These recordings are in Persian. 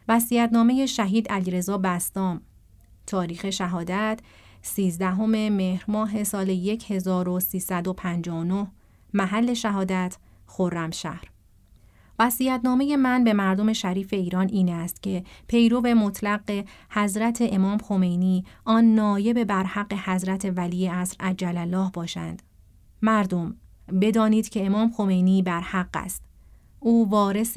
وصیت‌نامه شهید علیرضا بسطام. تاریخ شهادت 13 مهر ماه سال 1359. محل شهادت خرمشهر. وصیت‌نامه من به مردم شریف ایران این است که پیرو مطلق حضرت امام خمینی، آن نایب برحق حضرت ولی عصر عجل الله باشند. مردم، بدانید که امام خمینی برحق است. او وارث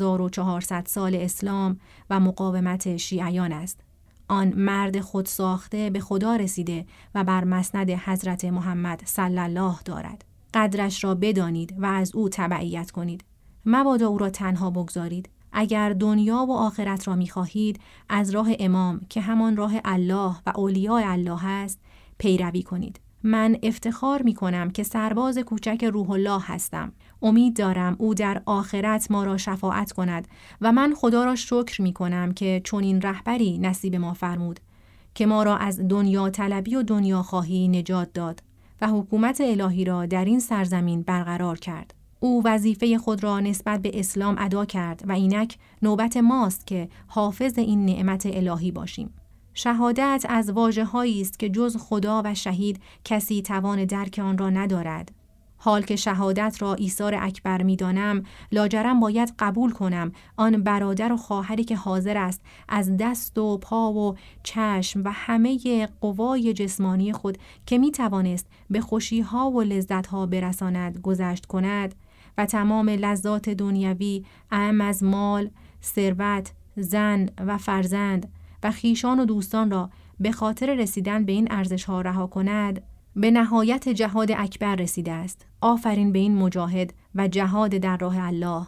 1400 سال اسلام و مقاومت شیعیان است. آن مرد خود ساخته به خدا رسیده و بر مسند حضرت محمد صلی الله دارد. قدرش را بدانید و از او تبعیت کنید. مبادا او را تنها بگذارید. اگر دنیا و آخرت را می‌خواهید، از راه امام که همان راه الله و اولیاء الله است، پیروی کنید. من افتخار می‌کنم که سرباز کوچک روح الله هستم. امید دارم او در آخرت ما را شفاعت کند و من خدا را شکر می‌کنم که چنین رهبری نصیب ما فرمود که ما را از دنیا طلبی و دنیا خواهی نجات داد و حکومت الهی را در این سرزمین برقرار کرد. او وظیفه خود را نسبت به اسلام ادا کرد و اینک نوبت ماست که حافظ این نعمت الهی باشیم. شهادت از واژه‌هایی است که جز خدا و شهید کسی توان درک آن را ندارد. حال که شهادت را ایثار اکبر می‌دانم، لاجرم باید قبول کنم آن برادر و خواهری که حاضر است از دست و پا و چشم و همه قوای جسمانی خود که می‌توانست به خوشی‌ها و لذت‌ها برساند گذشت کند و تمام لذات دنیوی اعم از مال، ثروت، زن و فرزند و خویشان و دوستان را به خاطر رسیدن به این ارزش‌ها رها کند، به نهایت جهاد اکبر رسیده است. آفرین به این مجاهد و جهاد در راه الله.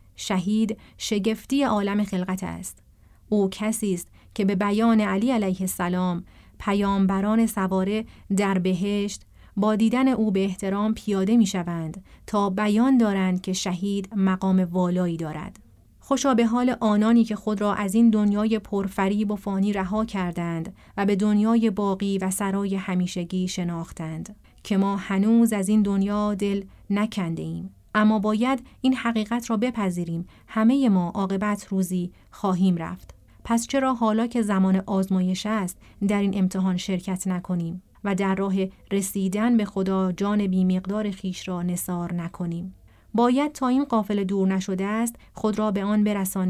شهید شگفتی عالم خلقت است. او کسی است که به بیان علی علیه السلام پیامبران سواره در بهشت با دیدن او به احترام پیاده می شوند تا بیان دارند که شهید مقام والایی دارد. خوشا به حال آنانی که خود را از این دنیای پرفریب و فانی رها کردند و به دنیای باقی و سرای همیشگی شناختند که ما هنوز از این دنیا دل نکنده ایم. اما باید این حقیقت را بپذیریم، همه ما عاقبت روزی خواهیم رفت. پس چرا حالا که زمان آزمایش است در این امتحان شرکت نکنیم و در راه رسیدن به خدا جان بی مقدار خیش را نثار نکنیم؟ باید تا این قافله دور نشده است خود را به آن برسانیم